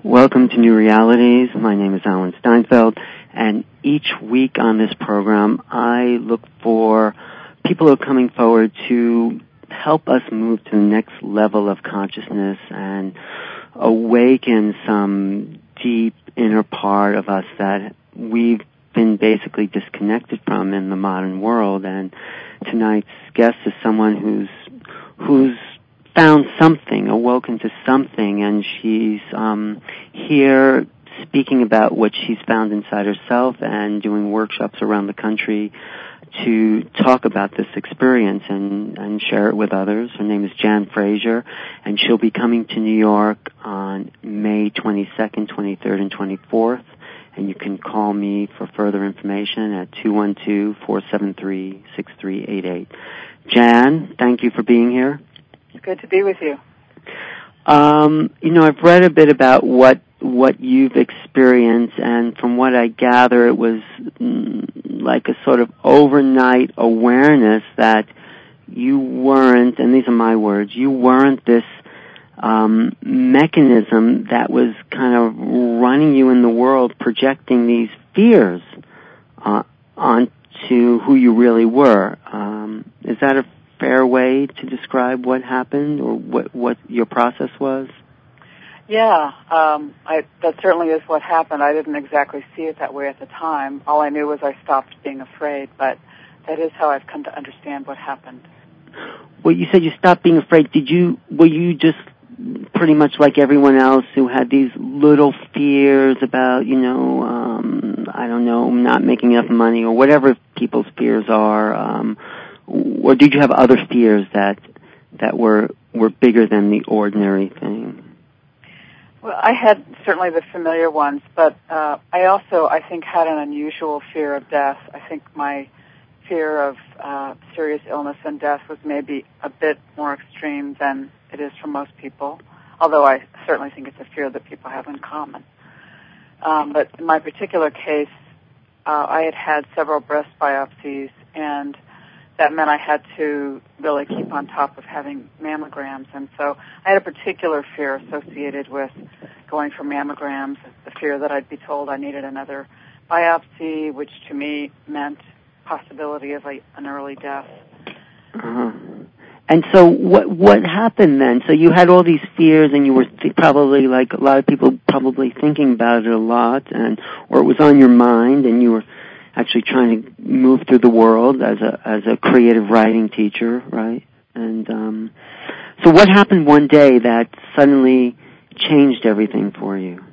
Welcome to New Realities. My name is Alan Steinfeld, and each week on this program, I look for people who are coming forward to help us move to the next level of consciousness and awaken some deep inner part of us that we've been basically disconnected from in the modern world. And tonight's guest is someone who's found something, awoken to something, and she's here speaking about what she's found inside herself and doing workshops around the country to talk about this experience and share it with others. Her name is Jan Fraser, and she'll be coming to New York on May 22nd, 23rd, and 24th. And you can call me for further information at 212-473-6388. Jan, thank you for being here. It's good to be with you. I've read a bit about what you've experienced, and from what I gather, it was like a sort of overnight awareness that you weren't, and these are my words, you weren't this mechanism that was kind of running you in the world, projecting these fears onto who you really were. Is that a fair way to describe what happened or what your process was? Yeah, that certainly is what happened. I didn't exactly see it that way at the time. All I knew was I stopped being afraid, but that is how I've come to understand what happened. Well, you said you stopped being afraid. Were you just pretty much like everyone else who had these little fears about, I don't know, not making enough money or whatever people's fears are, or did you have other fears that were bigger than the ordinary thing? Well, I had certainly the familiar ones, but I also, I think, had an unusual fear of death. I think my fear of serious illness and death was maybe a bit more extreme than it is for most people, although I certainly think it's a fear that people have in common. But in my particular case, I had several breast biopsies, and that meant I had to really keep on top of having mammograms. And so I had a particular fear associated with going for mammograms, the fear that I'd be told I needed another biopsy, which to me meant possibility of an early death. Uh-huh. And so what happened then? So you had all these fears, and you were probably, like a lot of people, probably thinking about it a lot, or it was on your mind, and you were actually trying to move through the world as a creative writing teacher, right? And so what happened one day that suddenly changed everything for you?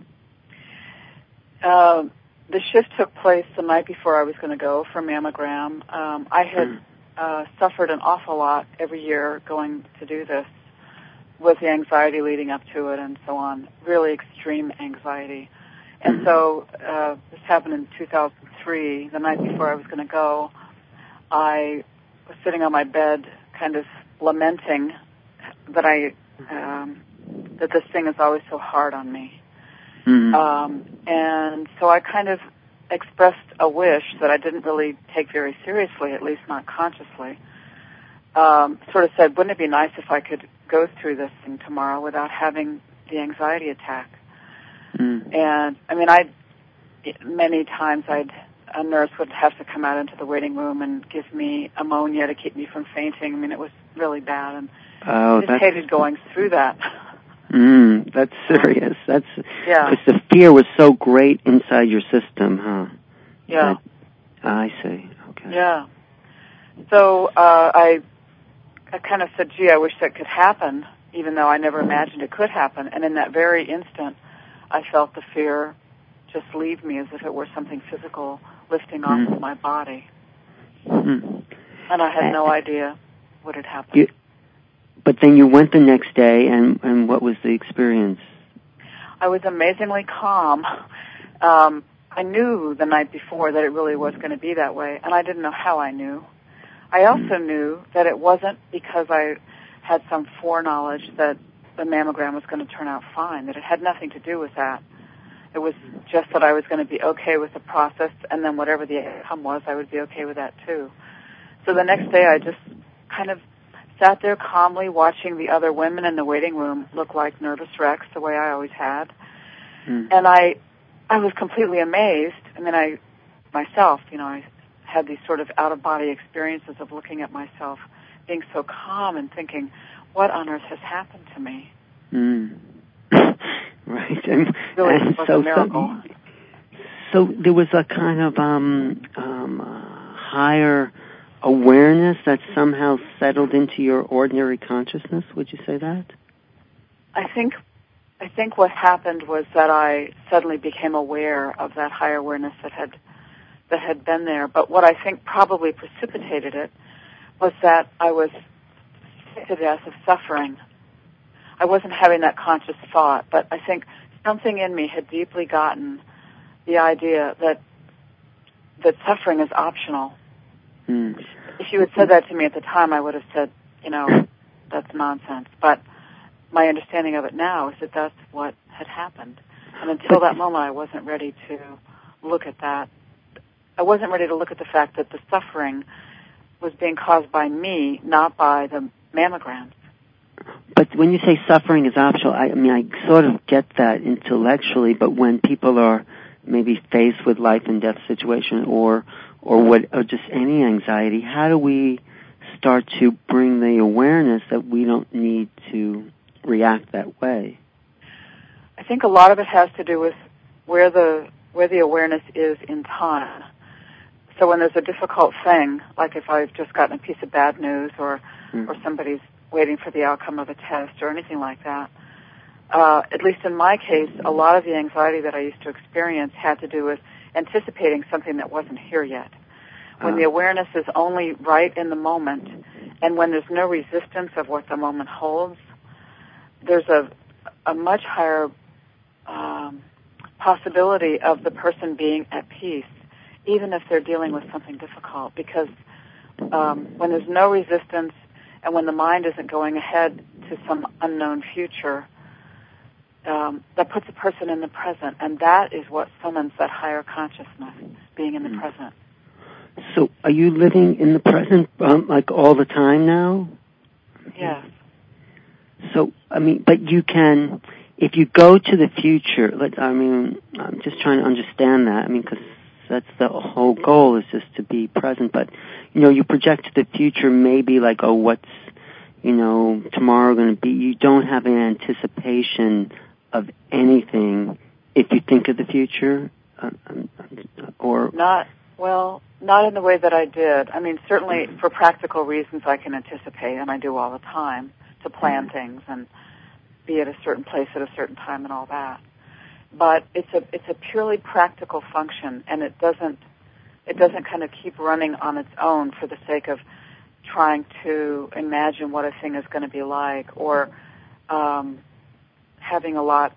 The shift took place the night before I was going to go for mammogram. I had suffered an awful lot every year going to do this, with the anxiety leading up to it and so on, really extreme anxiety. And so this happened in 2003, the night before I was going to go. I was sitting on my bed kind of lamenting that that this thing is always so hard on me. Mm-hmm. And so I kind of expressed a wish that I didn't really take very seriously, at least not consciously. Sort of said, wouldn't it be nice if I could go through this thing tomorrow without having the anxiety attack? Mm. And, I mean, many times a nurse would have to come out into the waiting room and give me ammonia to keep me from fainting. I mean, it was really bad, and I just hated going through that. That's serious. Because the fear was so great inside your system, huh? Yeah. I see. Okay. Yeah. So I kind of said, gee, I wish that could happen, even though I never imagined it could happen. And in that very instant, I felt the fear just leave me as if it were something physical lifting off of my body. And I had no idea what had happened. But then you went the next day, and what was the experience? I was amazingly calm. I knew the night before that it really was going to be that way, and I didn't know how I knew. I also knew that it wasn't because I had some foreknowledge that the mammogram was going to turn out fine, that it had nothing to do with that. It was just that I was going to be okay with the process, and then whatever the outcome was, I would be okay with that too. So the next day I just kind of sat there calmly watching the other women in the waiting room look like nervous wrecks, the way I always had. And I was completely amazed. I mean, I had these sort of out-of-body experiences of looking at myself, being so calm and thinking, what on earth has happened to me? Right. Really, it was a miracle. So there was a kind of higher awareness that somehow settled into your ordinary consciousness. Would you say that? I think what happened was that I suddenly became aware of that higher awareness that had been there. But what I think probably precipitated it was that I was sick to death of suffering. I wasn't having that conscious thought, but I think something in me had deeply gotten the idea that suffering is optional. If you had said that to me at the time, I would have said, that's nonsense. But my understanding of it now is that that's what had happened. And until that moment, I wasn't ready to look at that. I wasn't ready to look at the fact that the suffering was being caused by me, not by the mammograms. But when you say suffering is optional, I sort of get that intellectually, but when people are maybe faced with life and death situation or just any anxiety, how do we start to bring the awareness that we don't need to react that way? I think a lot of it has to do with where the awareness is in time. So when there's a difficult thing, like if I've just gotten a piece of bad news or somebody's waiting for the outcome of a test or anything like that, at least in my case, a lot of the anxiety that I used to experience had to do with anticipating something that wasn't here yet. When the awareness is only right in the moment, and when there's no resistance of what the moment holds, there's a much higher possibility of the person being at peace, even if they're dealing with something difficult. Because when there's no resistance and when the mind isn't going ahead to some unknown future, that puts a person in the present, and that is what summons that higher consciousness, being in the present. So are you living in the present, like all the time now? Yes. So, but you can, if you go to the future, I'm just trying to understand that, because that's the whole goal is just to be present, but, you project to the future maybe like, what's, tomorrow going to be. You don't have an anticipation of anything if you think of the future, or... Not in the way that I did. Certainly for practical reasons I can anticipate, and I do all the time, to plan things and be at a certain place at a certain time and all that. But it's a purely practical function, and it doesn't kind of keep running on its own for the sake of trying to imagine what a thing is going to be like, or having a lot,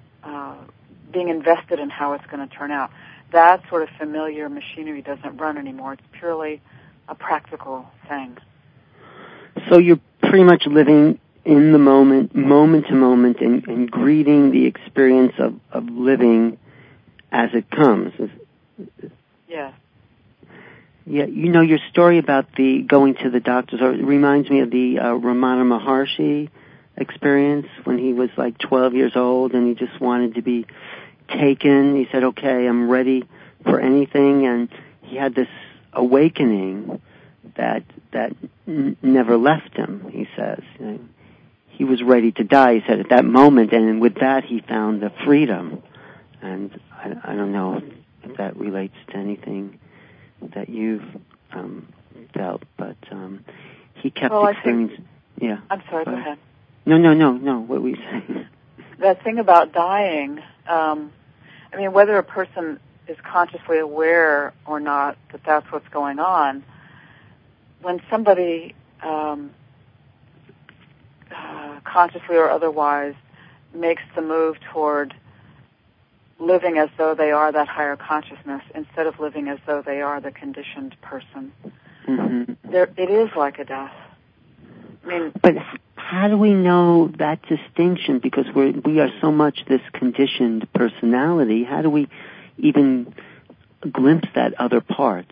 being invested in how it's going to turn out. That sort of familiar machinery doesn't run anymore. It's purely a practical thing. So you're pretty much living in the moment to moment, and greeting the experience of living as it comes. Yes. Yeah, your story about the going to the doctors reminds me of the Ramana Maharshi experience when he was like 12 years old and he just wanted to be taken. He said, okay, I'm ready for anything, and he had this awakening that never left him, he says. He was ready to die, he said, at that moment, and with that he found the freedom. And I don't know if that relates to anything that you've felt, but he kept experiencing... Yeah. I'm sorry, go ahead. No, what were you saying? That thing about dying, whether a person is consciously aware or not that that's what's going on, when somebody consciously or otherwise makes the move toward living as though they are that higher consciousness instead of living as though they are the conditioned person, it is like a death. But how do we know that distinction? Because we are so much this conditioned personality. How do we even glimpse that other part?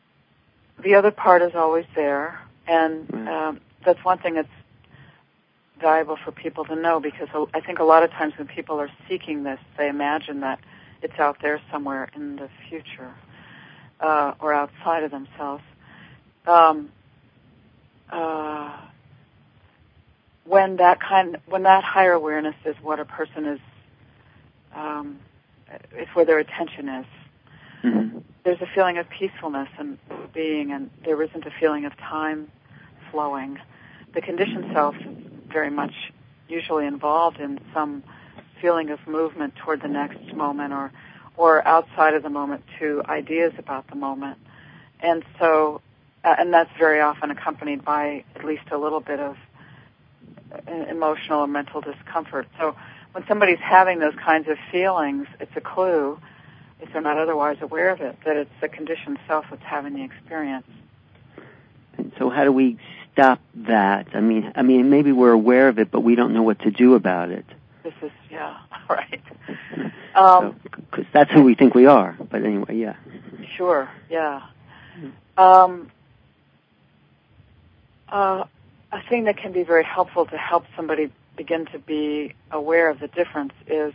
The other part is always there, and that's one thing that's valuable for people to know, because I think a lot of times when people are seeking this, they imagine that it's out there somewhere in the future or outside of themselves. When that higher awareness is what a person is, it's where their attention is. Mm-hmm. There's a feeling of peacefulness and being, and there isn't a feeling of time flowing. The conditioned self is very much usually involved in some feeling of movement toward the next moment, or outside of the moment to ideas about the moment. And so, and that's very often accompanied by at least a little bit of emotional or mental discomfort. So when somebody's having those kinds of feelings, it's a clue, if they're not otherwise aware of it, that it's the conditioned self that's having the experience. And so how do we stop that? I mean, maybe we're aware of it, but we don't know what to do about it. This is, right. Because that's who we think we are. But anyway, yeah. Sure, yeah. A thing that can be very helpful to help somebody begin to be aware of the difference is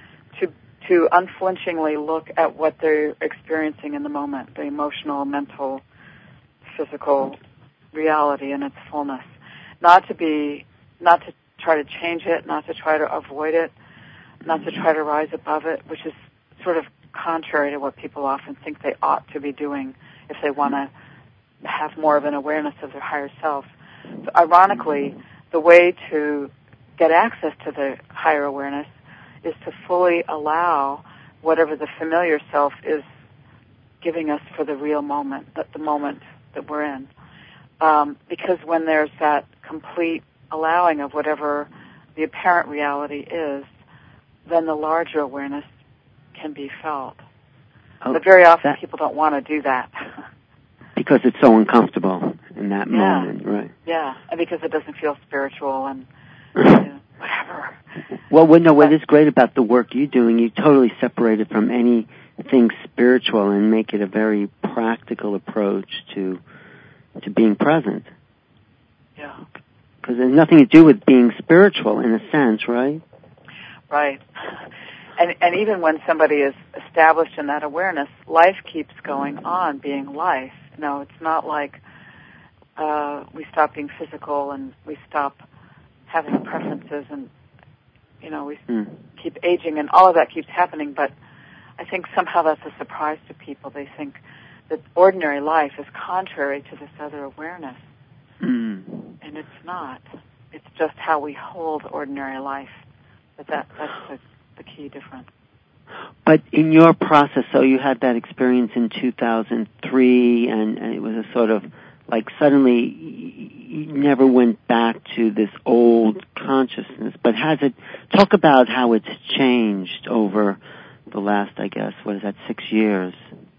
to unflinchingly look at what they're experiencing in the moment, the emotional, mental, physical reality in its fullness. Not to try to change it, not to try to avoid it, not to try to rise above it, which is sort of contrary to what people often think they ought to be doing if they want to have more of an awareness of their higher self. So ironically, the way to get access to the higher awareness is to fully allow whatever the familiar self is giving us for the real moment, the moment that we're in. Because when there's that complete allowing of whatever the apparent reality is, then the larger awareness can be felt. But very often people don't want to do that. Because it's so uncomfortable in that moment, right? Yeah, and because it doesn't feel spiritual and whatever. Well, what is great about the work you're doing, you totally separate it from anything spiritual and make it a very practical approach to being present. Yeah. Because there's nothing to do with being spiritual in a sense, right? Right. And even when somebody is established in that awareness, life keeps going on being life. No, it's not like we stop being physical and we stop having preferences and, we keep aging and all of that keeps happening. But I think somehow that's a surprise to people. They think that ordinary life is contrary to this other awareness. And it's not. It's just how we hold ordinary life. But that's the key difference. But in your process, so you had that experience in 2003, and it was a sort of like suddenly you never went back to this old consciousness. But talk about how it's changed over the last, 6 years?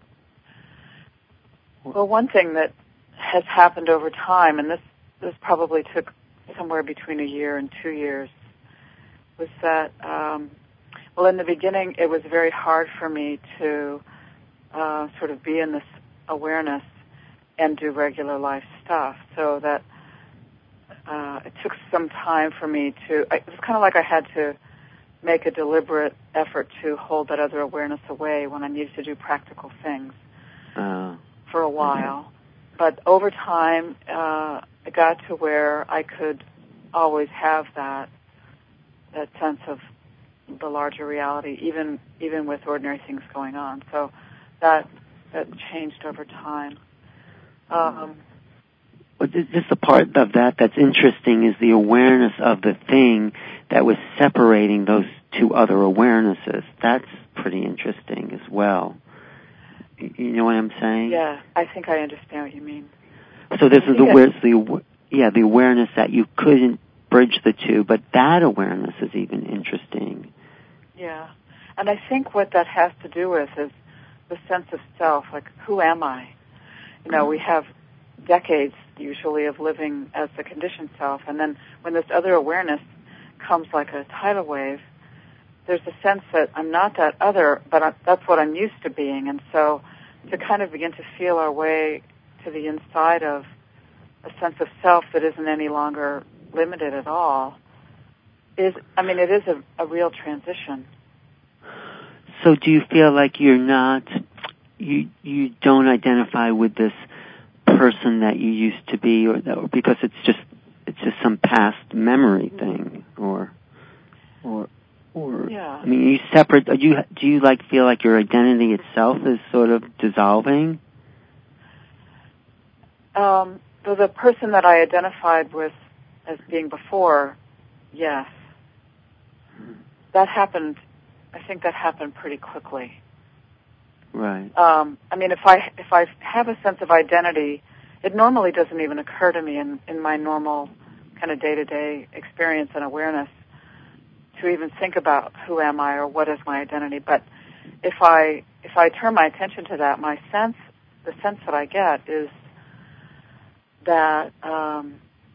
Well, one thing that has happened over time, and this probably took somewhere between a year and 2 years, was that, in the beginning it was very hard for me to sort of be in this awareness and do regular life stuff, so that it took some time for me it was kind of like I had to make a deliberate effort to hold that other awareness away when I needed to do practical things for a while. But over time, it got to where I could always have that sense of the larger reality, even with ordinary things going on. So that changed over time. Just the part of that that's interesting is the awareness of the thing that was separating those two other awarenesses. That's pretty interesting as well. You know what I'm saying? Yeah, I think I understand what you mean. So this is the awareness that you couldn't bridge the two, but that awareness is even interesting. Yeah, and I think what that has to do with is the sense of self, like, who am I? We have decades usually of living as the conditioned self, and then when this other awareness comes like a tidal wave, there's a sense that I'm not that other, but that's what I'm used to being. And so to kind of begin to feel our way to the inside of a sense of self that isn't any longer limited at all it is a real transition. So do you feel like you don't identify with this person that you used to be, or because it's just some past memory thing, or yeah. I mean, are you separate? Do you feel like your identity itself is sort of dissolving? So the person that I identified with as being before, yes, that happened. I think that happened pretty quickly. Right. If I have a sense of identity, it normally doesn't even occur to me in my normal kind of day-to-day experience and awareness to even think about who am I or what is my identity. But if I turn my attention to that, the sense that I get is that I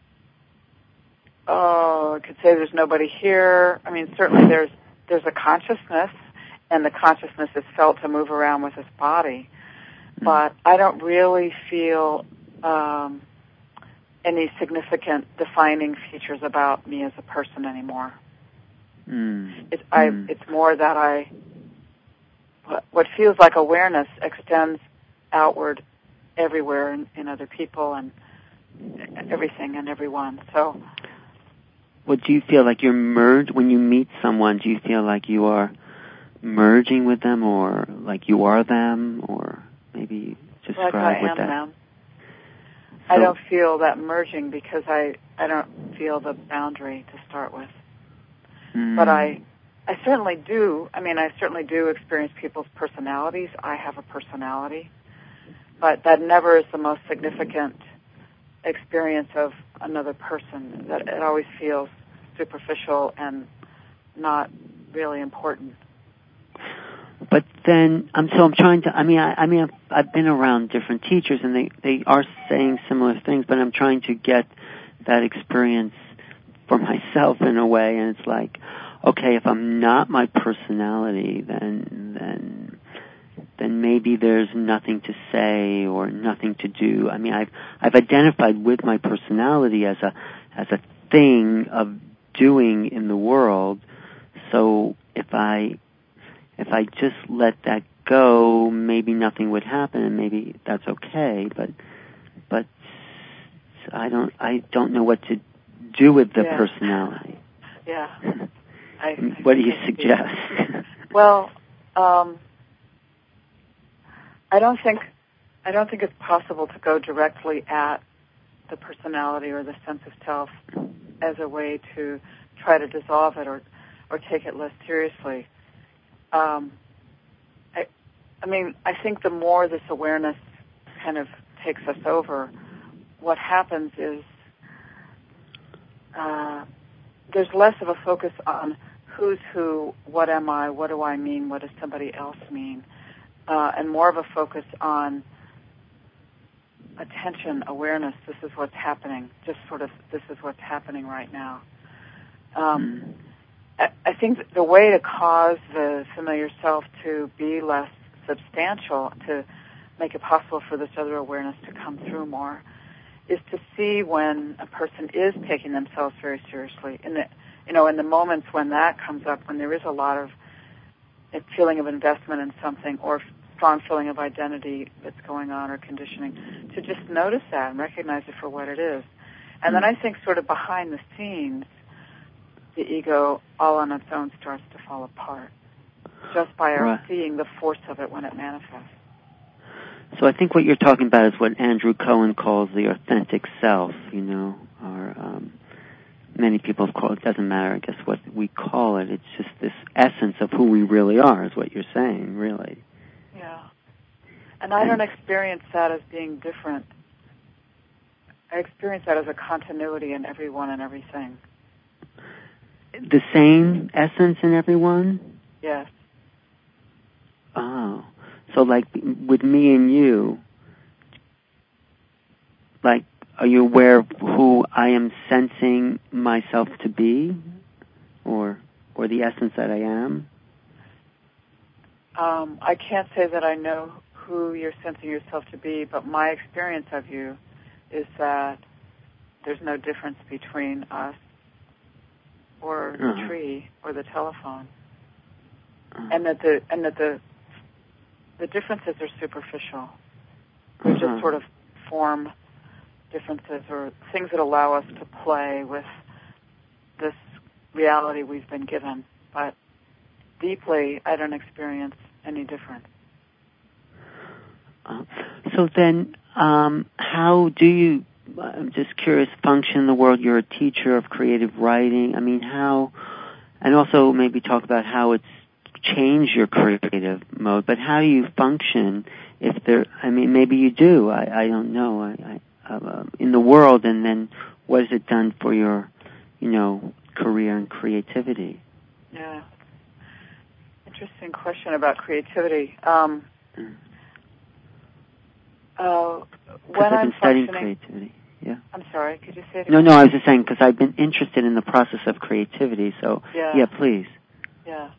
could say there's nobody here. I mean, certainly there's a consciousness, and the consciousness is felt to move around with this body. But I don't really feel any significant defining features about me as a person anymore. It's more that what feels like awareness extends outward everywhere in other people and everything and everyone. So, well, do you feel like you're merged when you meet someone? Do you feel like you are merging with them, or like you are them, or maybe describe like what that? Them. So, I don't feel that merging because I don't feel the boundary to start with. But I certainly do. I mean, I certainly do experience people's personalities. I have a personality, but that never is the most significant experience of another person. That it always feels superficial and not really important. But then, I'm trying to. I've been around different teachers, and they are saying similar things, but I'm trying to get that experience for myself in a way, and it's like, okay, if I'm not my personality, then maybe there's nothing to say or nothing to do. I mean, I've identified with my personality as a thing of doing in the world. So if I just let that go, maybe nothing would happen, and maybe that's okay. But I don't know what to do with the personality. Yeah. What do you suggest? Well, I don't think it's possible to go directly at the personality or the sense of self as a way to try to dissolve it or take it less seriously. I think the more this awareness kind of takes us over, what happens is there's less of a focus on who's who, what am I, what do I mean, what does somebody else mean, and more of a focus on attention, awareness. This is what's happening. Just sort of, this is what's happening right now. I think the way to cause the familiar self to be less substantial, to make it possible for this other awareness to come through more, is to see when a person is taking themselves very seriously. In the moments when that comes up, when there is a lot of a feeling of investment in something or strong feeling of identity that's going on or conditioning, to just notice that and recognize it for what it is. And then I think sort of behind the scenes, the ego all on its own starts to fall apart just by our seeing the force of it when it manifests. So I think what you're talking about is what Andrew Cohen calls the authentic self, or many people have called it. It doesn't matter, I guess, what we call it. It's just this essence of who we really are is what you're saying, really. Yeah. And I don't experience that as being different. I experience that as a continuity in everyone and everything. The same essence in everyone? Yes. Oh. So, like, with me and you, like, are you aware of who I am sensing myself to be? Or the essence that I am? I can't say that I know who you're sensing yourself to be, but my experience of you is that there's no difference between us. or the tree or the telephone, and that the differences are superficial. They're just sort of form differences or things that allow us to play with this reality we've been given. But deeply, I don't experience any difference. So then, how do you, I'm just curious, function in the world? You're a teacher of creative writing. I mean, how, and also maybe talk about how it's changed your creative mode, but how do you function if there, I mean, maybe you do, I don't know, in the world, and then what has it done for your, career and creativity? Yeah. Interesting question about creativity. When I'm studying creativity. Yeah. I'm sorry, could you say it again? No, I was just saying because I've been interested in the process of creativity, so yeah please. Yeah.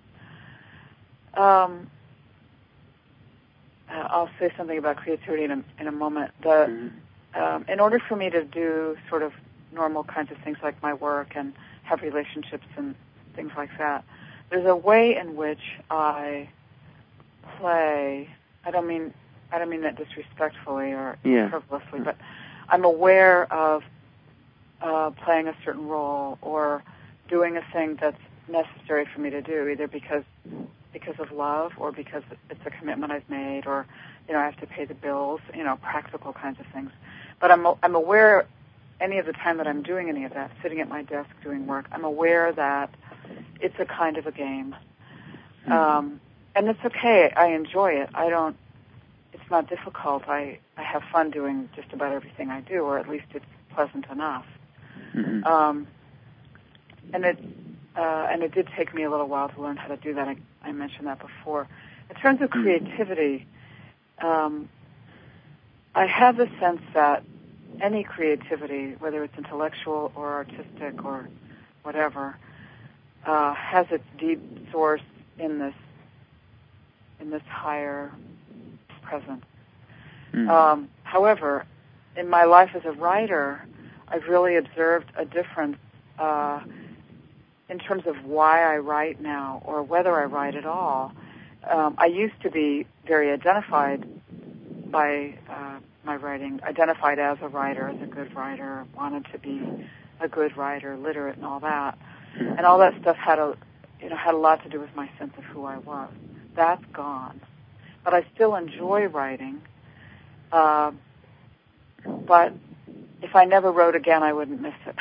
I'll say something about creativity in a moment. In order for me to do sort of normal kinds of things like my work and have relationships and things like that, there's a way in which I play. I don't mean that disrespectfully or frivolously, but I'm aware of playing a certain role or doing a thing that's necessary for me to do, either because of love or because it's a commitment I've made, or I have to pay the bills, practical kinds of things. But I'm aware any of the time that I'm doing any of that, sitting at my desk doing work, I'm aware that it's a kind of a game, and it's okay. I enjoy it. It's not difficult. I have fun doing just about everything I do, or at least it's pleasant enough. And it did take me a little while to learn how to do that. I mentioned that before. In terms of creativity, I have the sense that any creativity, whether it's intellectual or artistic or whatever, has its deep source in this higher presence. However, in my life as a writer, I've really observed a difference in terms of why I write now or whether I write at all. I used to be very identified by my writing, identified as a writer, as a good writer, wanted to be a good writer, literate and all that. And all that stuff had a lot to do with my sense of who I was. That's gone. But I still enjoy writing. But if I never wrote again, I wouldn't miss it.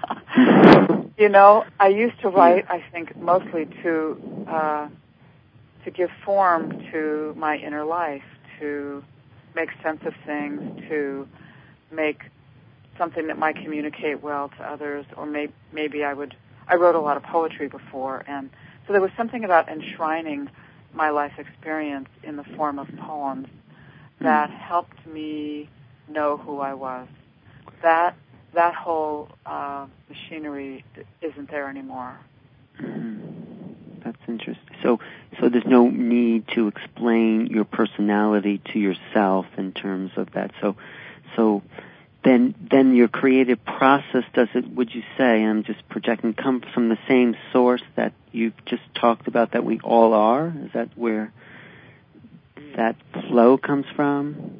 I used to write, I think, mostly to give form to my inner life, to make sense of things, to make something that might communicate well to others, or maybe I wrote a lot of poetry before, and so there was something about enshrining my life experience in the form of poems that helped me know who I was. That whole machinery isn't there anymore. That's interesting. So there's no need to explain your personality to yourself in terms of that. So then your creative process, would you say, I'm just projecting, come from the same source that you've just talked about that we all are? Is that where that flow comes from?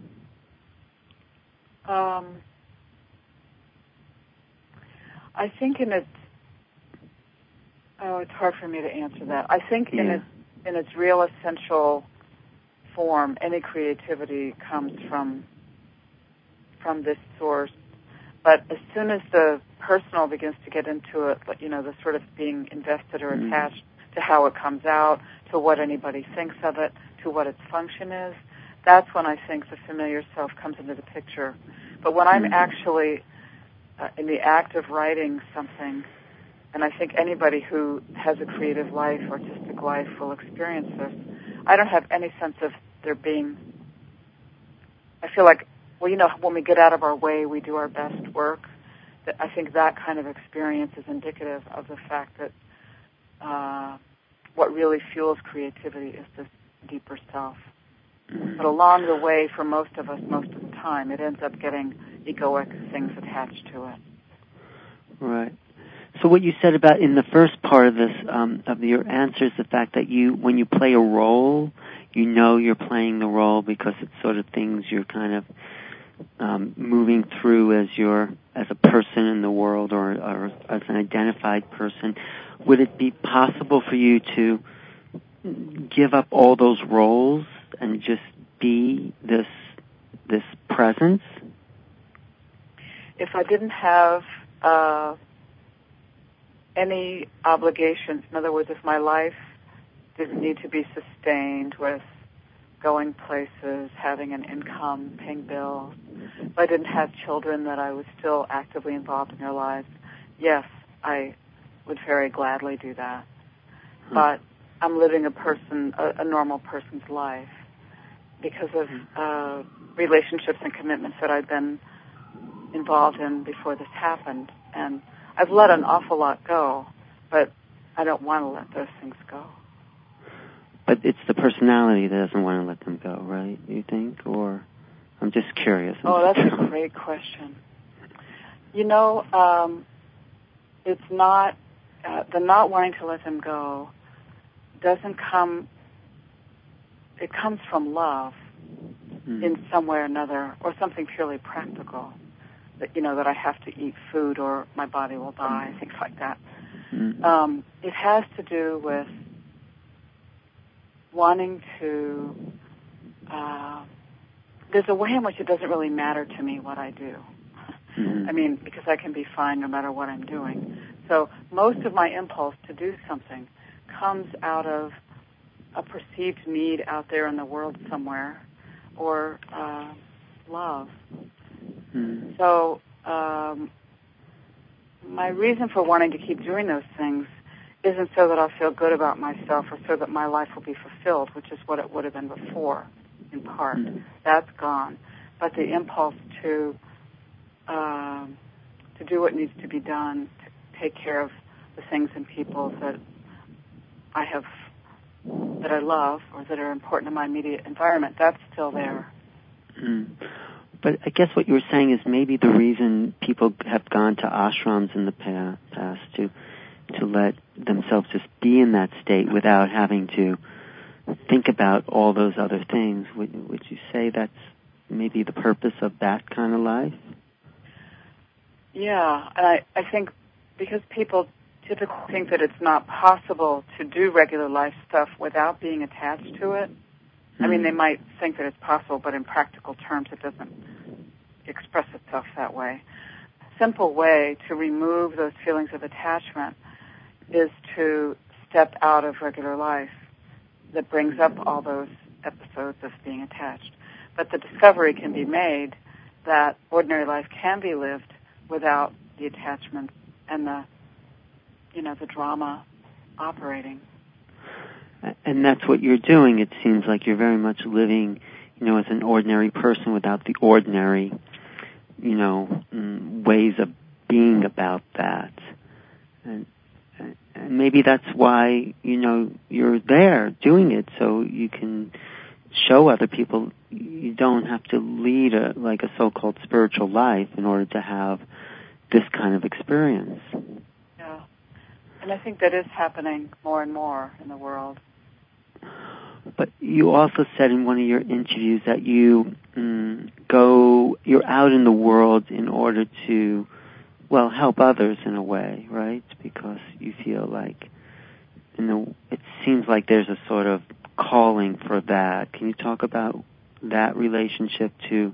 I think it's hard for me to answer that. I think in its real essential form, any creativity comes from this source. But as soon as the personal begins to get into it, the sort of being invested or attached to how it comes out, to what anybody thinks of it, to what its function is, that's when I think the familiar self comes into the picture. But when I'm actually in the act of writing something, and I think anybody who has a creative life, artistic life, will experience this, I don't have any sense of there being, I feel like, when we get out of our way, we do our best work. I think that kind of experience is indicative of the fact that what really fuels creativity is this deeper self. But along the way, for most of us, most of the time, it ends up getting egoic things attached to it. Right. So what you said about in the first part of this, of your answer, is the fact that when you play a role, you know you're playing the role because it's sort of things you're kind of moving through as a person in the world or as an identified person. Would it be possible for you to give up all those roles and just be this presence? If I didn't have any obligations, in other words, if my life didn't need to be sustained with going places, having an income, paying bills, if I didn't have children that I was still actively involved in their lives, yes, I would very gladly do that. But I'm living a normal person's life because of relationships and commitments that I've been involved in before this happened. And I've let an awful lot go, but I don't want to let those things go. But it's the personality that doesn't want to let them go, right, you think? Or I'm just curious. That's a great question. You know, it's not, the not wanting to let them go doesn't come, it comes from love in some way or another, or something purely practical. That, you know, that I have to eat food or my body will die, things like that. It has to do with wanting to, there's a way in which it doesn't really matter to me what I do. I mean, because I can be fine no matter what I'm doing. So most of my impulse to do something comes out of a perceived need out there in the world somewhere, or love. So my reason for wanting to keep doing those things isn't so that I'll feel good about myself or so that my life will be fulfilled, which is what it would have been before, in part. That's gone. But the impulse to do what needs to be done, to take care of the things and people that I love or that are important in my immediate environment, that's still there. But I guess what you were saying is maybe the reason people have gone to ashrams in the past to let themselves just be in that state without having to think about all those other things. Would you say that's maybe the purpose of that kind of life? Yeah, and I think because people typically think that it's not possible to do regular life stuff without being attached to it. I mean, they might think that it's possible, but in practical terms, it doesn't express itself that way. A simple way to remove those feelings of attachment is to step out of regular life that brings up all those episodes of being attached. But the discovery can be made that ordinary life can be lived without the attachment and the drama operating. And that's what you're doing. It seems like you're very much living, as an ordinary person without the ordinary, ways of being about that. And maybe that's why, you're there doing it, so you can show other people you don't have to lead a so-called spiritual life in order to have this kind of experience. Yeah. And I think that is happening more and more in the world. But you also said in one of your interviews that you're out in the world in order to, help others in a way, right? Because you feel like, it seems like there's a sort of calling for that. Can you talk about that relationship to,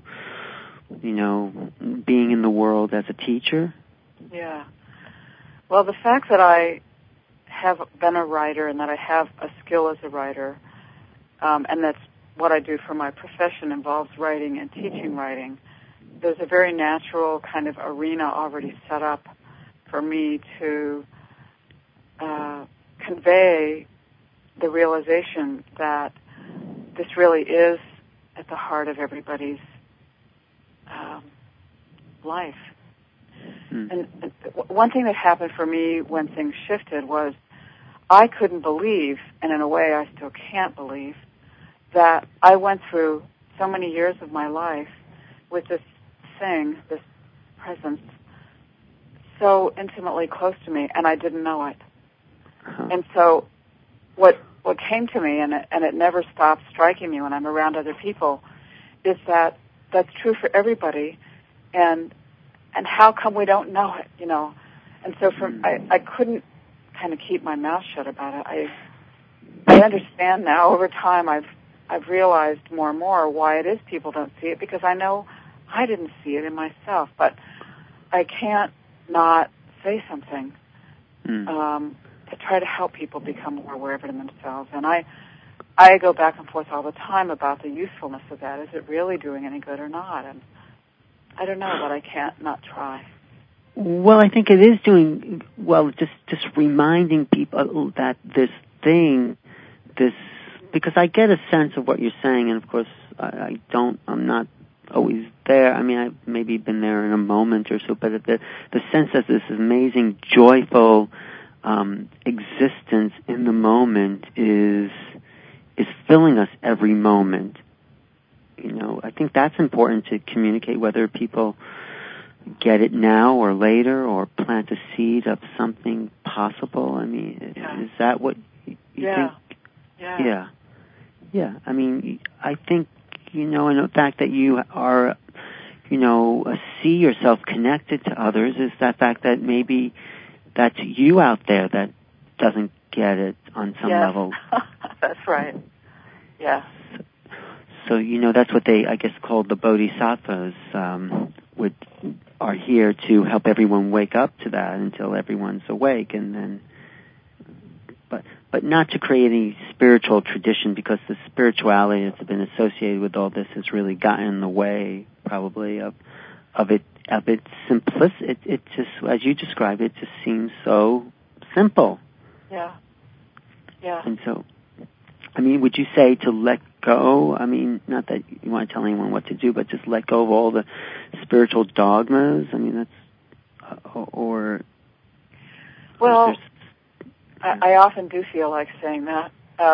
being in the world as a teacher? Yeah. Well, the fact that I have been a writer and that I have a skill as a writer, and that's what I do for my profession, involves writing and teaching writing. There's a very natural kind of arena already set up for me to convey the realization that this really is at the heart of everybody's life. And one thing that happened for me when things shifted was I couldn't believe, and in a way I still can't believe, that I went through so many years of my life with this thing, this presence, so intimately close to me, and I didn't know it. Uh-huh. And so what came to me, and it never stops striking me when I'm around other people, is that that's true for everybody, and how come we don't know it, you know? And so I couldn't kind of keep my mouth shut about it. I understand now. Over time, I've realized more and more why it is people don't see it, because I know I didn't see it in myself, but I can't not say something to try to help people become more aware of it in themselves. And I go back and forth all the time about the usefulness of that. Is it really doing any good or not? And I don't know, but I can't not try. Well, I think it is doing well. Just reminding people that this thing, because I get a sense of what you're saying, and of course I'm not always there. I mean, I've maybe been there in a moment or so, but the sense that this amazing, joyful existence in the moment is filling us every moment. You know, I think that's important to communicate, whether people get it now or later, or plant a seed of something possible. I mean, is that what you think? Yeah. I mean, I think, you know, and the fact that you are, you know, see yourself connected to others is that fact that maybe that's you out there that doesn't get it on some level. That's right. Yeah. So, you know, that's what they, I guess, called the bodhisattvas, are here to help everyone wake up to that until everyone's awake, and then, but not to create any spiritual tradition, because the spirituality that's been associated with all this has really gotten in the way, probably, of its simplicity. It just, as you described, it just seems so simple. Yeah. And so, I mean, would you say to let go? I mean, not that you want to tell anyone what to do, but just let go of all the spiritual dogmas? I mean, that's, or... Well, I often do feel like saying that.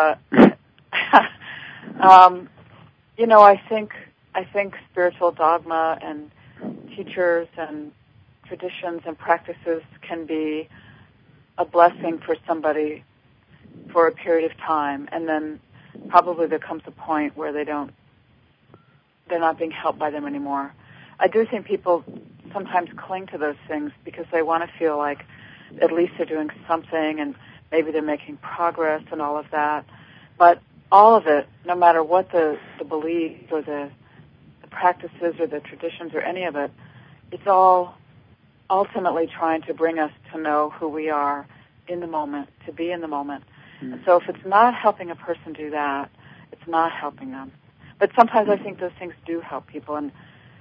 You know, I think spiritual dogma and teachers and traditions and practices can be a blessing for somebody for a period of time, and then probably there comes a point where they're not being helped by them anymore. I do think people sometimes cling to those things because they want to feel like at least they're doing something, and maybe they're making progress and all of that. But all of it, no matter what the beliefs or the practices or the traditions or any of it, it's all ultimately trying to bring us to know who we are in the moment, to be in the moment. And so if it's not helping a person do that, it's not helping them. But sometimes I think those things do help people, and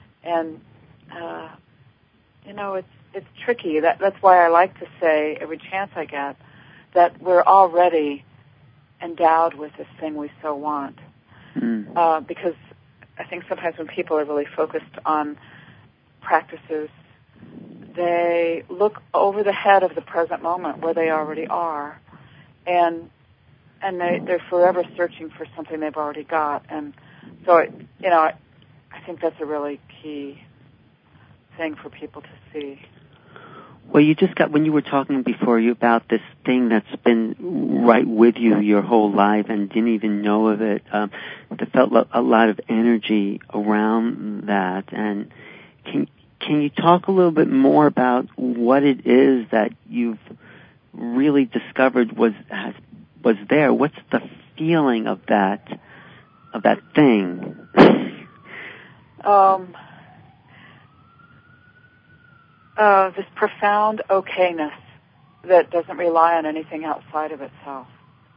you know, it's tricky. That's why I like to say every chance I get that we're already endowed with this thing we so want. Because I think sometimes when people are really focused on practices, they look over the head of the present moment where they already are, and they're forever searching for something they've already got. And so, you know, I think that's a really key thing for people to see. Well, you just got, when you were talking before about this thing that's been right with you your whole life and didn't even know of it, there felt a lot of energy around that. And can you talk a little bit more about what it is that you've really discovered was there? What's the feeling of that thing? This profound okayness that doesn't rely on anything outside of itself.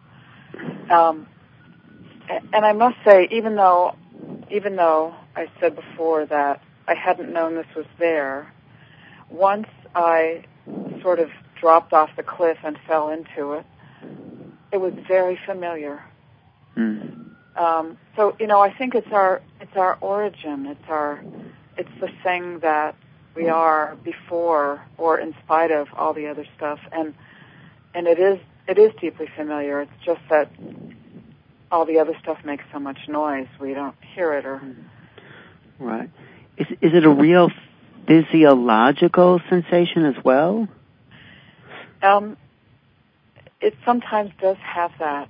And I must say, even though I said before that I hadn't known this was there, once I sort of dropped off the cliff and fell into it, it was very familiar. So, you know, I think it's our origin. It's the thing that we are before or in spite of all the other stuff, and it is deeply familiar. It's just that all the other stuff makes so much noise we don't hear it or. Right. Is it a real physiological sensation as well? It sometimes does have that.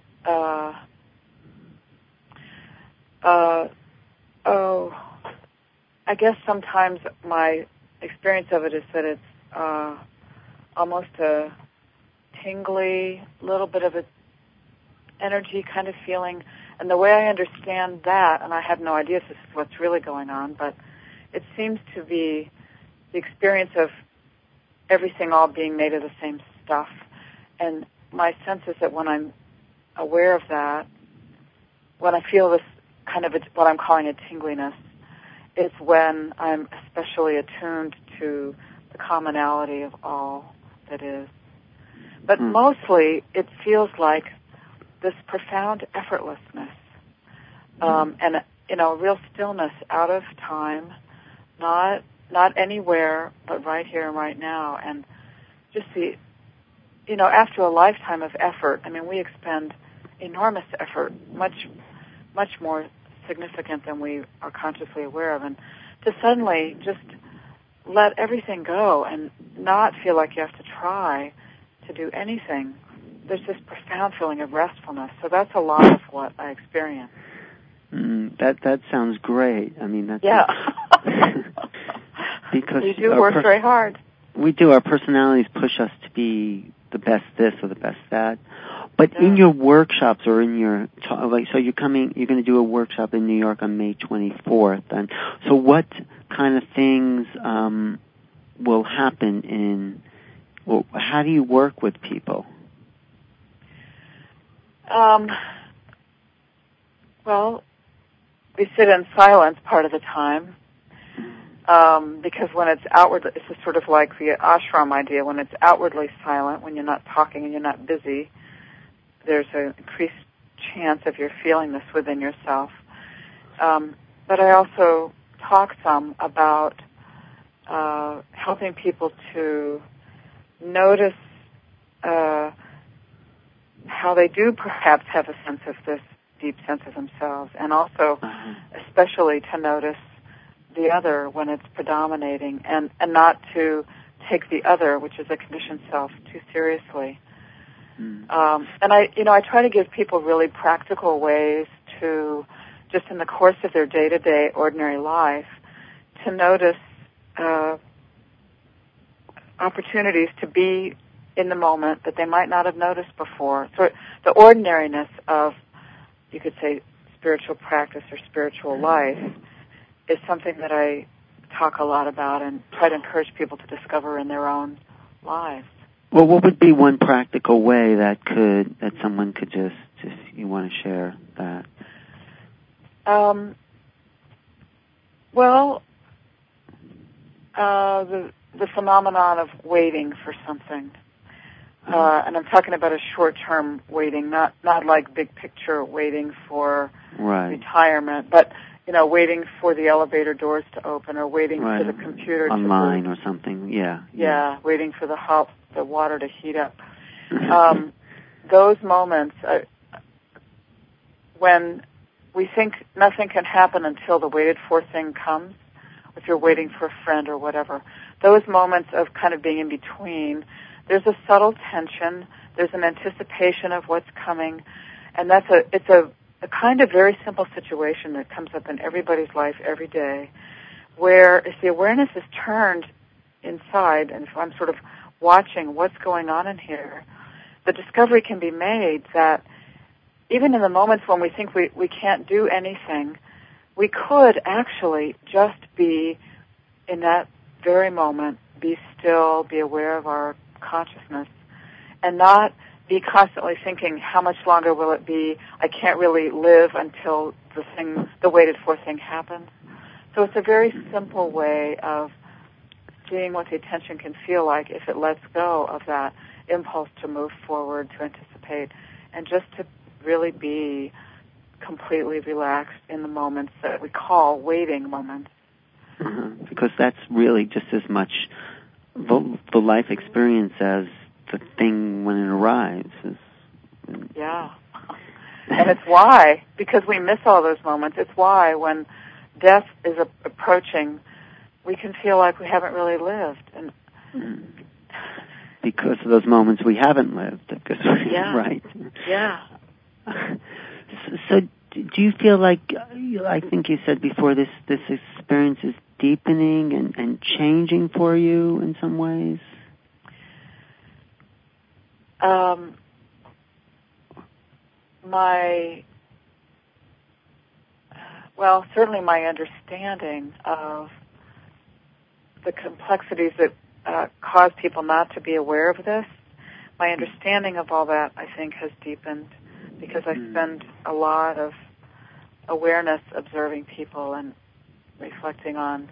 I guess sometimes my experience of it is that it's almost a tingly, little bit of a energy kind of feeling. And the way I understand that, and I have no idea if this is what's really going on, but it seems to be the experience of everything all being made of the same stuff. And my sense is that when I'm aware of that, when I feel this kind of what I'm calling a tingliness, it's when I'm especially attuned to the commonality of all that is. But mostly it feels like this profound effortlessness, and real stillness out of time, not anywhere, but right here and right now. And just after a lifetime of effort, I mean, we expend enormous effort, much more significant than we are consciously aware of, and to suddenly just let everything go and not feel like you have to try to do anything. There's this profound feeling of restfulness. So that's a lot of what I experience. That sounds great. I mean, that's because we do work very hard. We do. Our personalities push us to be the best this or the best that. But in your workshops or in your so you're going to do a workshop in New York on May 24th, and so what kind of things will happen how do you work with people? Well, we sit in silence part of the time, because when it's outwardly, it's just sort of like the ashram idea. When it's outwardly silent, when you're not talking and you're not busy, there's an increased chance of your feeling this within yourself. But I also talk some about helping people to notice how they do perhaps have a sense of this deep sense of themselves, and also especially to notice the other when it's predominating, and not to take the other, which is a conditioned self, too seriously. And I try to give people really practical ways to, just in the course of their day-to-day ordinary life, to notice opportunities to be in the moment that they might not have noticed before. So the ordinariness of, you could say, spiritual practice or spiritual life is something that I talk a lot about and try to encourage people to discover in their own lives. Well, what would be one practical way that someone could just you want to share that? The phenomenon of waiting for something. And I'm talking about a short-term waiting, not like big picture waiting for retirement, but waiting for the elevator doors to open, or waiting for the computer online to or something. Yeah, waiting for the water to heat up. Those moments when we think nothing can happen until the waited for thing comes, if you're waiting for a friend or whatever, those moments of kind of being in between, there's a subtle tension, there's an anticipation of what's coming, and it's a kind of very simple situation that comes up in everybody's life every day, where if the awareness is turned inside, and if I'm sort of watching what's going on in here, the discovery can be made that even in the moments when we think we can't do anything, we could actually just be in that very moment, be still, be aware of our consciousness, and not be constantly thinking, how much longer will it be? I can't really live until the waited for thing happens. So it's a very simple way of seeing what the attention can feel like if it lets go of that impulse to move forward, to anticipate, and just to really be completely relaxed in the moments that we call waiting moments. Because that's really just as much the life experience as the thing when it arrives. Yeah. And it's why, because we miss all those moments, it's why when death is approaching, we can feel like we haven't really lived, and because of those moments we haven't lived. Because, right? Yeah. So, do you feel like, I think you said before, this experience is deepening and changing for you in some ways? Certainly my understanding of the complexities that cause people not to be aware of this, my understanding of all that, I think, has deepened because I spend a lot of awareness observing people and reflecting on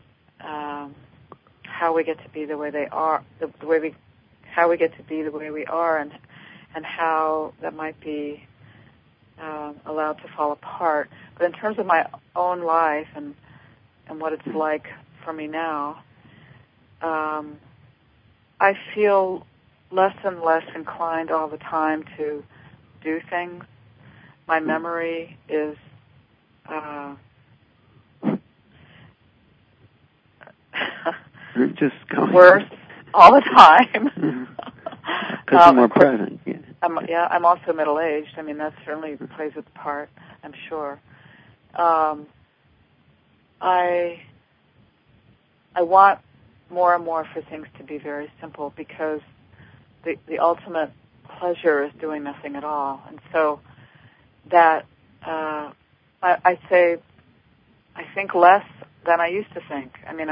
how we get to be the way they are, how we get to be the way we are, and how that might be allowed to fall apart. But in terms of my own life and what it's like for me now, I feel less and less inclined all the time to do things. My memory is just worse all the time. Because you're more present. Yeah. I'm also middle-aged. I mean, that certainly plays its part, I'm sure. I want more and more for things to be very simple because the ultimate pleasure is doing nothing at all. And so that I think less than I used to think. I mean,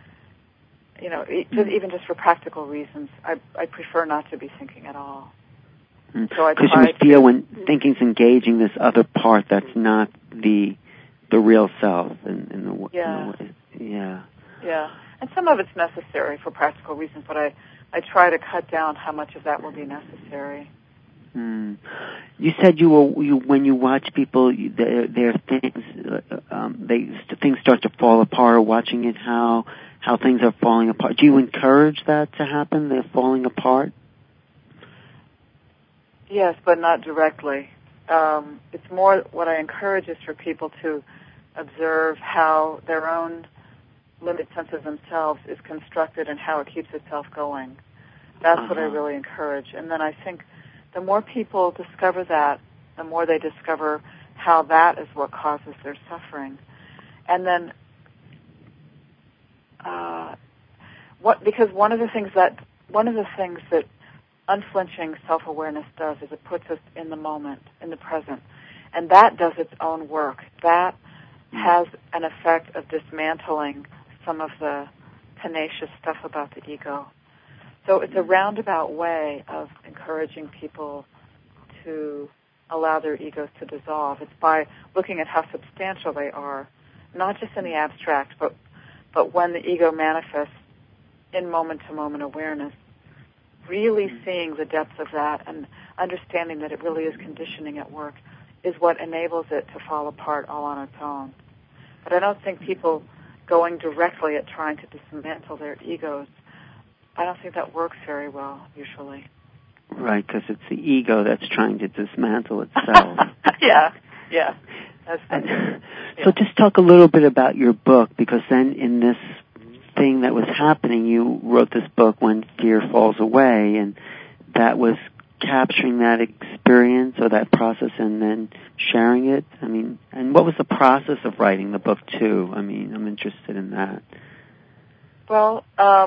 even just for practical reasons, I prefer not to be thinking at all. So I because you feel when thinking's engaging this other part that's not the real self in the way. Yeah. Yeah. And some of it's necessary for practical reasons, but I try to cut down how much of that will be necessary. You said when you watch people, their things, things start to fall apart. Watching it, how things are falling apart. Do you encourage that to happen? They're falling apart. Yes, but not directly. It's more what I encourage is for people to observe how their own limited sense of themselves is constructed and how it keeps itself going. That's what I really encourage. And then I think the more people discover that, the more they discover how that is what causes their suffering. And then, because one of the things that unflinching self-awareness does is it puts us in the moment, in the present. And that does its own work. That has an effect of dismantling some of the tenacious stuff about the ego. So it's a roundabout way of encouraging people to allow their egos to dissolve. It's by looking at how substantial they are, not just in the abstract, but when the ego manifests in moment-to-moment awareness, really seeing the depth of that and understanding that it really is conditioning at work is what enables it to fall apart all on its own. But I don't think people going directly at trying to dismantle their egos, I don't think that works very well, usually. Right, because it's the ego that's trying to dismantle itself. Yeah. That's So just talk a little bit about your book, because then in this thing that was happening, you wrote this book, When Fear Falls Away, and that was capturing that experience or that process and then sharing it. I mean, and what was the process of writing the book, too? I mean, I'm interested in that. Well,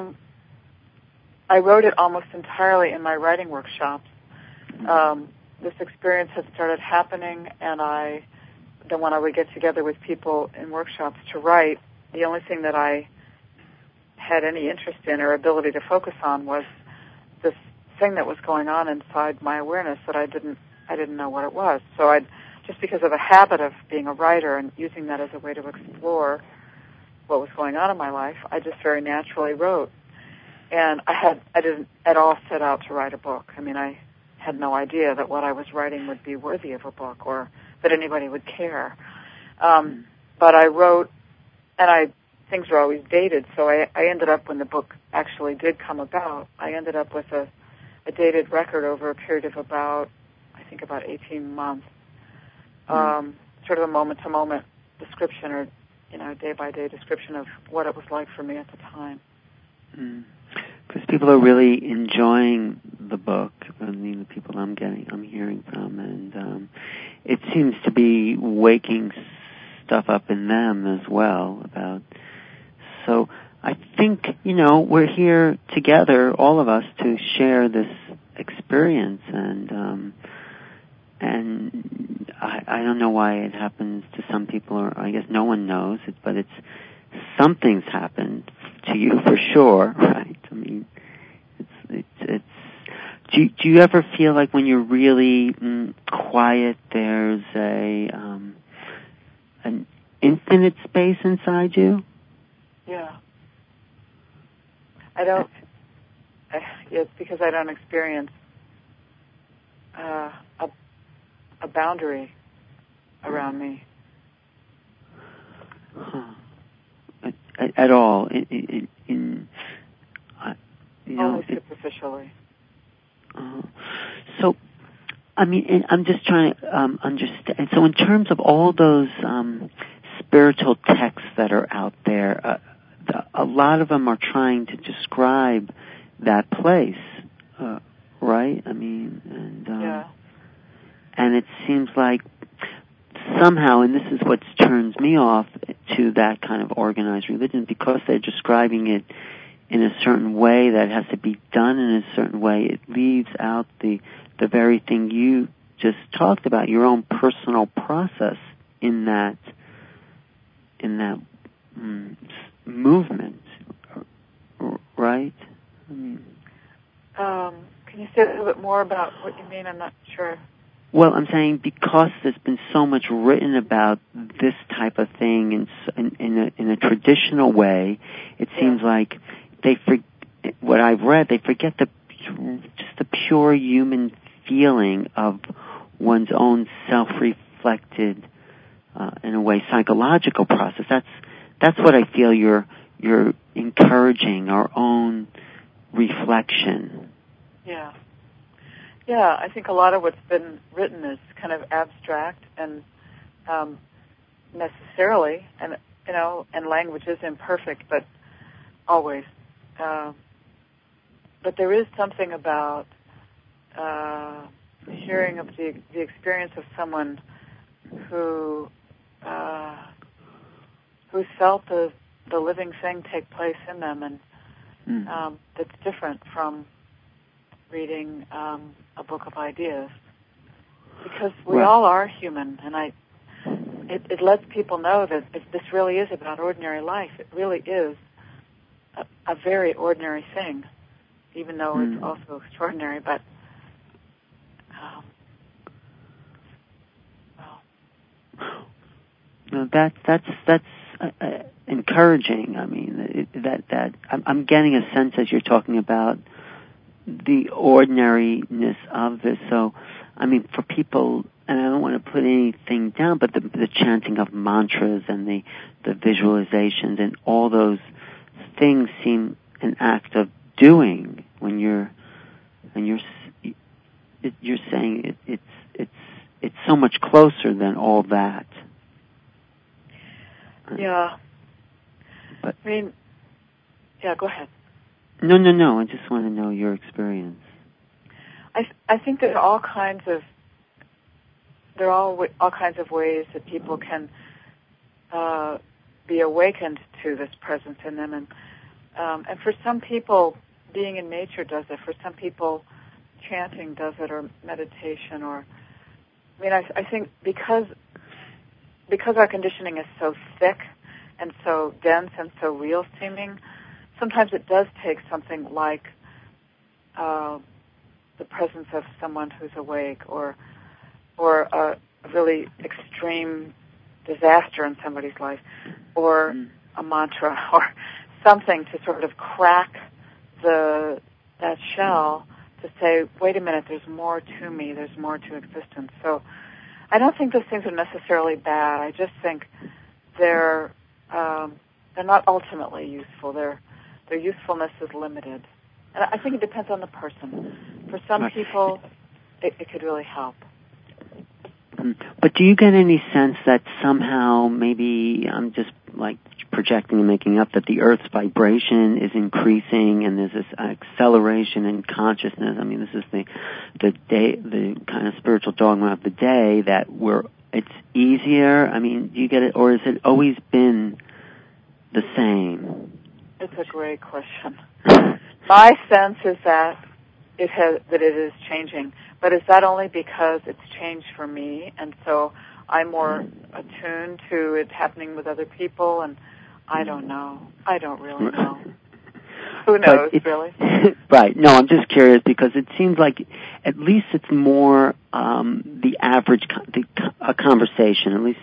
I wrote it almost entirely in my writing workshops. This experience had started happening, and then when I would get together with people in workshops to write, the only thing that I had any interest in or ability to focus on was this thing that was going on inside my awareness that I didn't know what it was. So just because of a habit of being a writer and using that as a way to explore what was going on in my life, I just very naturally wrote. And I didn't at all set out to write a book. I mean, I had no idea that what I was writing would be worthy of a book or that anybody would care. But I wrote, and things are always dated, so I ended up, when the book actually did come about, I ended up with a dated record over a period of about 18 months, sort of a moment-to-moment description or day-by-day description of what it was like for me at the time. Because people are really enjoying the book. I mean, the people I'm hearing from, and it seems to be waking stuff up in them as well. So I think we're here together, all of us, to share this experience, and I don't know why it happens to some people, or I guess no one knows it, but something's happened to you for sure, right? I mean, it's. Do you ever feel like when you're really quiet, there's an infinite space inside you? Yeah. I don't. It's because I don't experience a boundary around me. At all? Only superficially. So, I mean, I'm just trying to understand. So, in terms of all those spiritual texts that are out there, a lot of them are trying to describe that place, right? I mean, and it seems like somehow, and this is what turns me off to that kind of organized religion, because they're describing it in a certain way that has to be done in a certain way, it leaves out the very thing you just talked about, your own personal process in that movement, right? I mean, can you say a little bit more about what you mean? I'm not sure. Well, I'm saying because there's been so much written about this type of thing in a traditional way, it seems like what I've read, they forget just the pure human feeling of one's own self-reflected, in a way, psychological process. That's what I feel you're encouraging, our own reflection. Yeah. Yeah, I think a lot of what's been written is kind of abstract and necessarily, and language is imperfect, but always. But there is something about hearing of the experience of someone who felt the living thing take place in them, and that's different from reading a book of ideas, because we all are human, and it lets people know that this really is about ordinary life. It really is a very ordinary thing, even though it's also extraordinary. But no, that's encouraging. I mean, that I'm getting a sense as you're talking about the ordinariness of this. So, I mean, for people, and I don't want to put anything down, but the chanting of mantras and the visualizations and all those things seem an act of doing when you're saying it's so much closer than all that. Yeah. But, I mean, yeah, go ahead. No. I just want to know your experience. I think there are all kinds of ways that people can be awakened to this presence in them, and for some people, being in nature does it. For some people, chanting does it, or meditation, or I think because our conditioning is so thick and so dense and so real seeming, sometimes it does take something like the presence of someone who's awake, or a really extreme disaster in somebody's life, or a mantra, or something to sort of crack that shell to say, wait a minute, there's more to me, there's more to existence. So I don't think those things are necessarily bad. I just think they're not ultimately useful. Their usefulness is limited. And I think it depends on the person. For some people, it could really help. But do you get any sense that somehow, maybe I'm just projecting and making up, that the Earth's vibration is increasing, and there's this acceleration in consciousness. I mean, this is the kind of spiritual dogma of the day, that it's easier. I mean, do you get it, or has it always been the same? It's a great question. My sense is that it is changing, but is that only because it's changed for me, and so I'm more attuned to it happening with other people? And I don't know. I don't really know. Who knows, really? Right. No, I'm just curious, because it seems like at least it's more the average a conversation. At least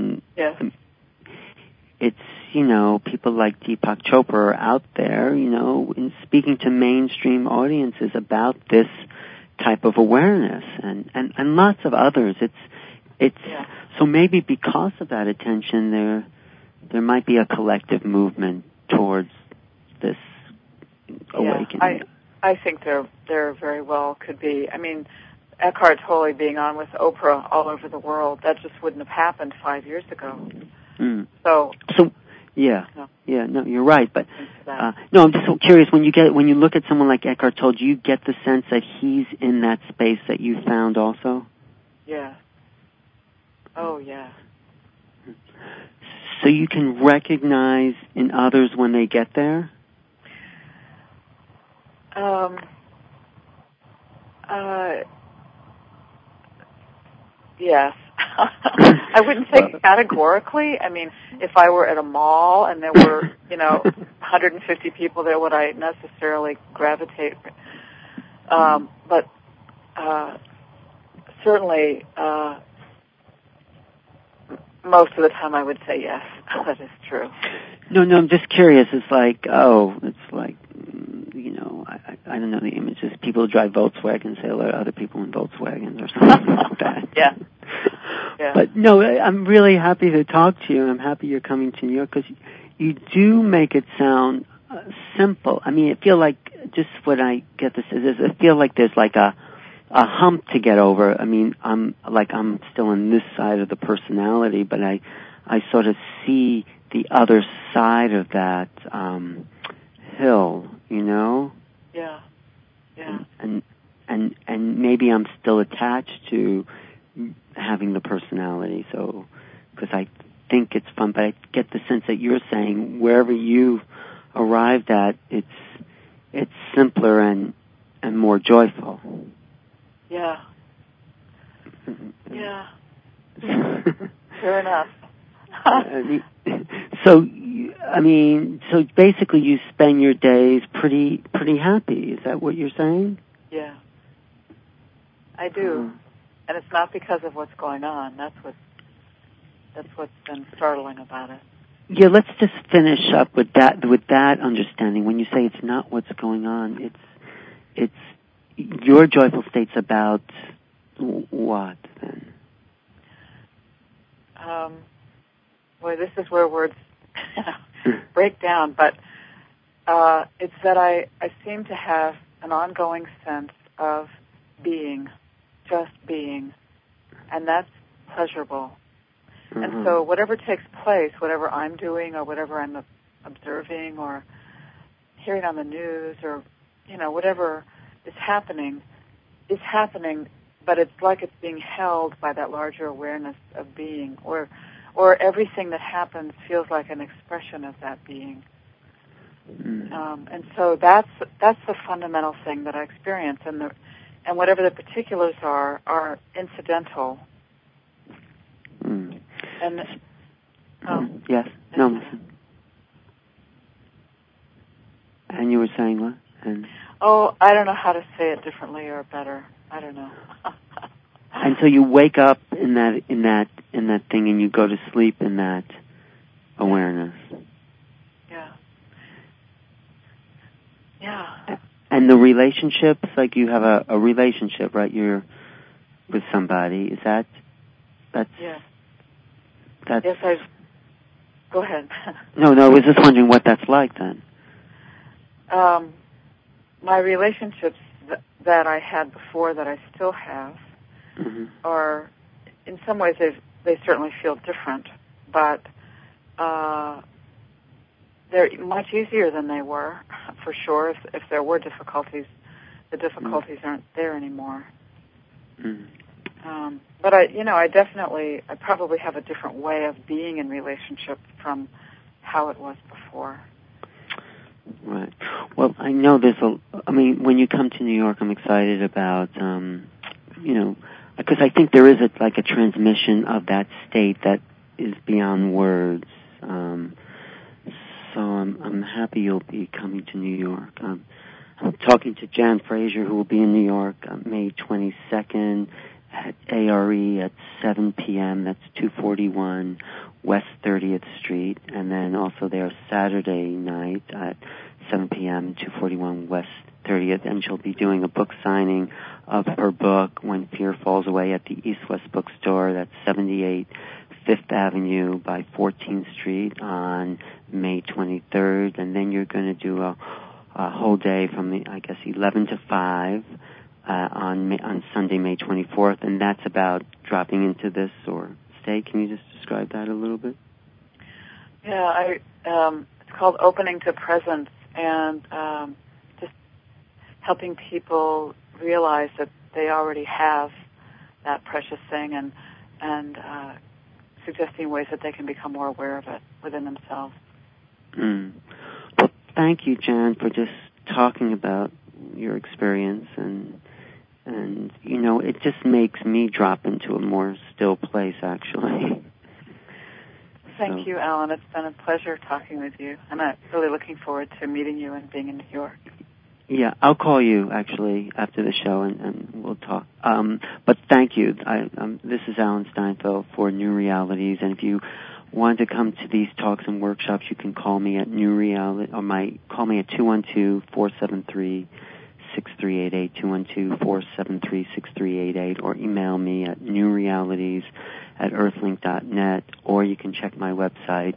it's, people like Deepak Chopra are out there, in speaking to mainstream audiences about this type of awareness, and lots of others. So maybe because of that attention, there might be a collective movement towards this awakening. I think there very well could be. I mean, Eckhart Tolle being on with Oprah all over the world, that just wouldn't have happened 5 years ago. So no, you're right. But no, I'm just so curious. When you look at someone like Eckhart Tolle, do you get the sense that he's in that space that you found also? Yeah. Oh, yeah. So you can recognize in others when they get there? Yes. I wouldn't say categorically. I mean, if I were at a mall and there were, 150 people there, would I necessarily gravitate? But certainly, most of the time I would say yes, that is true. No, I'm just curious. It's like, I don't know the images. People who drive Volkswagens say hello to other people in Volkswagens or something like that. Yeah. But no, I'm really happy to talk to you, and I'm happy you're coming to New York, because you do make it sound simple. I mean, I feel like, just what I get this is, I feel like there's like a hump to get over. I mean, I'm still on this side of the personality, but I sort of see the other side of that hill, Yeah. And maybe I'm still attached to having the personality, so, because I think it's fun, but I get the sense that you're saying wherever you arrived at, it's simpler and more joyful. Yeah. Yeah. Fair enough. So basically you spend your days pretty happy. Is that what you're saying? Yeah. I do. And it's not because of what's going on. That's what's been startling about it. Yeah, let's just finish up with that understanding. When you say it's not what's going on, it's your joyful state's about what then? Boy, this is where words break down, but it's that I seem to have an ongoing sense of being, just being, and that's pleasurable. Mm-hmm. And so whatever takes place, whatever I'm doing or whatever I'm observing or hearing on the news or, whatever is happening, but it's like it's being held by that larger awareness of being, or everything that happens feels like an expression of that being. And so that's the fundamental thing that I experience, and whatever the particulars are incidental. And yes, no. And you were saying what? I don't know how to say it differently or better. I don't know. And so you wake up in that thing, and you go to sleep in that awareness. Yeah. And the relationships, like you have a relationship, right? You're with somebody. Is that's yeah. Yes, go ahead. No, I was just wondering what that's like then. My relationships that I had before, that I still have, are, in some ways, they certainly feel different, but they're much easier than they were, for sure. If there were difficulties, the difficulties aren't there anymore. But I probably have a different way of being in relationship from how it was before. Right. Well, I know when you come to New York, I'm excited about, because I think there is a transmission of that state that is beyond words. So I'm happy you'll be coming to New York. I'm talking to Jan Fraser, who will be in New York May 22nd at ARE at 7 p.m. That's 241 West 30th Street. And then also there Saturday night at 7 p.m., 241 West 30th. And she'll be doing a book signing of her book, When Fear Falls Away, at the East West Bookstore. That's 78 Fifth Avenue by 14th Street on May 23rd. And then you're going to do a whole day from 11 to 5 on Sunday, May 24th, and that's about dropping into this or stay. Can you just describe that a little bit? Yeah, it's called Opening to Presence, and just helping people realize that they already have that precious thing, and suggesting ways that they can become more aware of it within themselves. Well, thank you, Jan, for just talking about your experience, and it just makes me drop into a more still place, actually. Thank you, Alan. It's been a pleasure talking with you, and I'm really looking forward to meeting you and being in New York. Yeah, I'll call you, actually, after the show, and we'll talk. But thank you. This is Alan Steinfeld for New Realities, and if you want to come to these talks and workshops, you can call me at New Reality, call me at 212-473-6388, 212-473-6388, or email me at newrealities@earthlink.net, or you can check my website,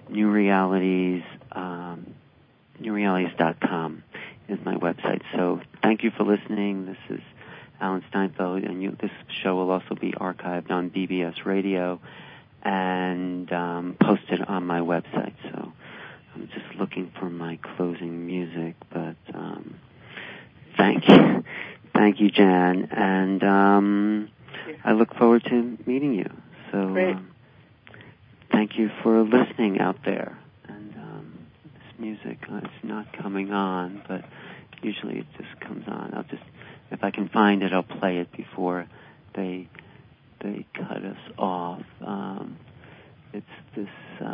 newrealities.com is my website. So thank you for listening. This is Alan Steinfeld, and this show will also be archived on BBS Radio and posted on my website. So I'm just looking for my closing music, but thank you, Jan, and I look forward to meeting you. So thank you for listening out there. And this music is not coming on, but usually it just comes on. If I can find it, I'll play it before they cut us off. It's this.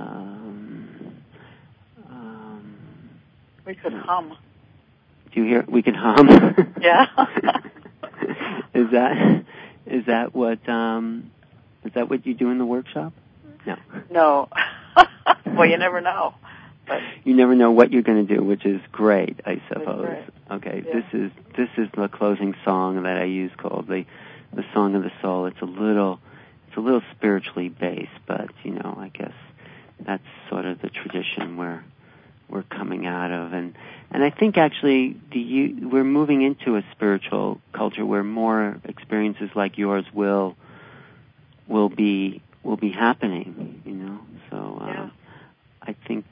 We could hum. Do you hear? We can hum. Yeah. Is that what you do in the workshop? No. No. Well, you never know. But you never know what you're going to do, which is great, I suppose. Great. Okay. Yeah. This is the closing song that I use, called the Song of the Soul. It's a little spiritually based, but I guess that's sort of the tradition we're coming out of, and I think actually we're moving into a spiritual culture where more experiences like yours will be happening. So yeah. I think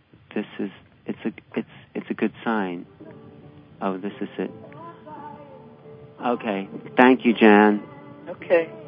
it's a good sign. Oh, this is it. Okay. Thank you, Jan. Okay.